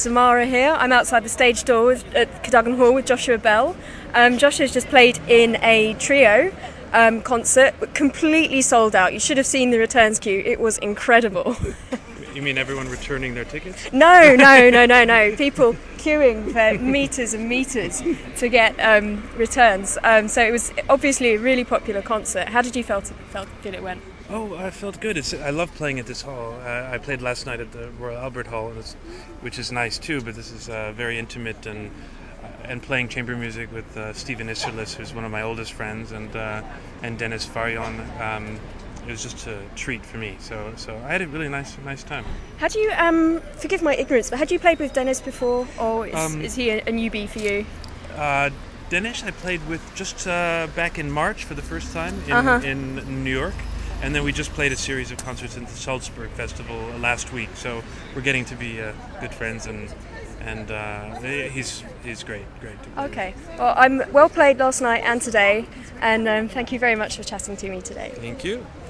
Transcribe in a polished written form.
Samara here. I'm outside the stage door at Cadogan Hall with Joshua Bell. Joshua's just played in a trio concert, completely sold out. You should have seen the returns queue. It was incredible. You mean everyone returning their tickets? No. People queuing for meters and meters to get returns. So it was obviously a really popular concert. How did you feel it went? Oh, I felt good. I love playing at this hall. I played last night at the Royal Albert Hall, which is nice too, but this is very intimate and playing chamber music with Stephen Isserlis, who's one of my oldest friends, and Dennis Farion. It was just a treat for me, so I had a really nice time. Had you, forgive my ignorance, but had you played with Dennis before, or is he a newbie for you? Dennis I played with just back in March for the first time in New York, and then we just played a series of concerts at the Salzburg Festival last week, so we're getting to be good friends, and he's great. Okay, well, I'm well played last night and today, and thank you very much for chatting to me today. Thank you.